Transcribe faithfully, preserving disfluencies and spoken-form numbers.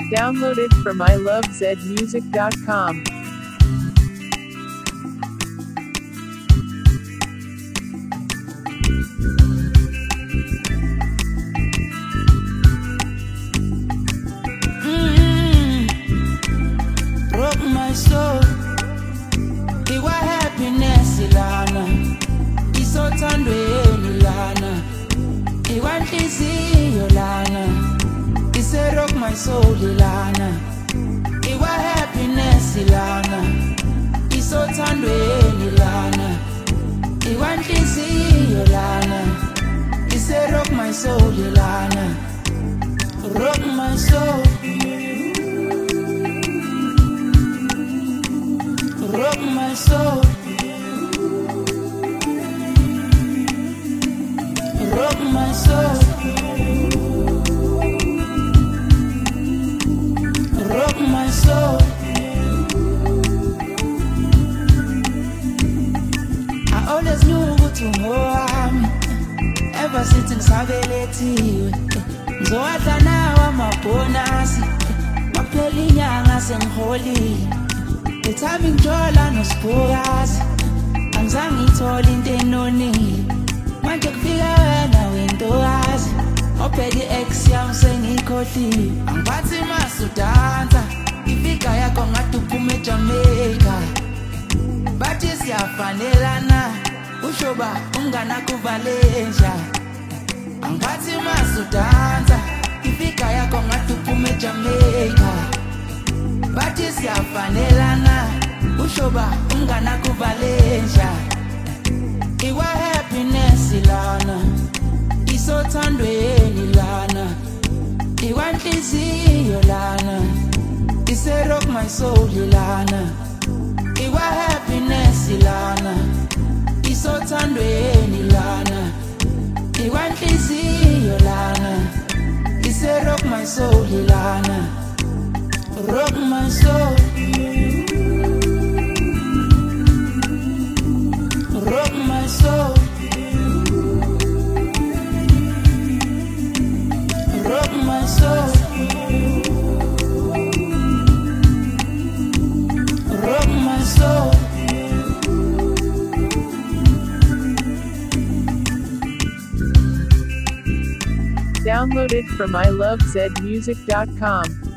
Downloaded from I love zed music dot com. Broke my soul. Iwa happiness ilana. Isothandweni lana. Iwa nhliziyo lana. Ise rock my soul ilana. Iwa happiness ilana. Isothandweni lana. Iwa nhliziyo lana. Ise rock my soul ilana. Rock my soul. Rock my soul. Rock my soul. Rock my soul. I always knew to me. Ever since ngisabeletiwe ngizowadla nawe amabhonasi maphela inyanga sengiholile. Ngithanda ngithola nosibhukazi angizange ngithole into enonile manje kufika wena wentokazi ophethe i-ex yami sengiyikhohlile. Angibathi masudansa ifika yakho ngathi uphuma eJamaica bathi siyafanelana ushoba unganakuvaleja. Angibathi masudansa ifika yakho ngathi uphuma eJamaica bathi siyafanelana ushoba unganakuvaleja. Iwa happiness ilana isothandweni lana. Iwa nhliziyo lana ise rock my soul ilana. Iwa happiness ilana isothandweni lana. Iwa nhliziyo lana ise rock my soul ilana. Rock my soul. Rock my soul. Rock my soul. Rock my soul. Downloaded from I love zed music dot com.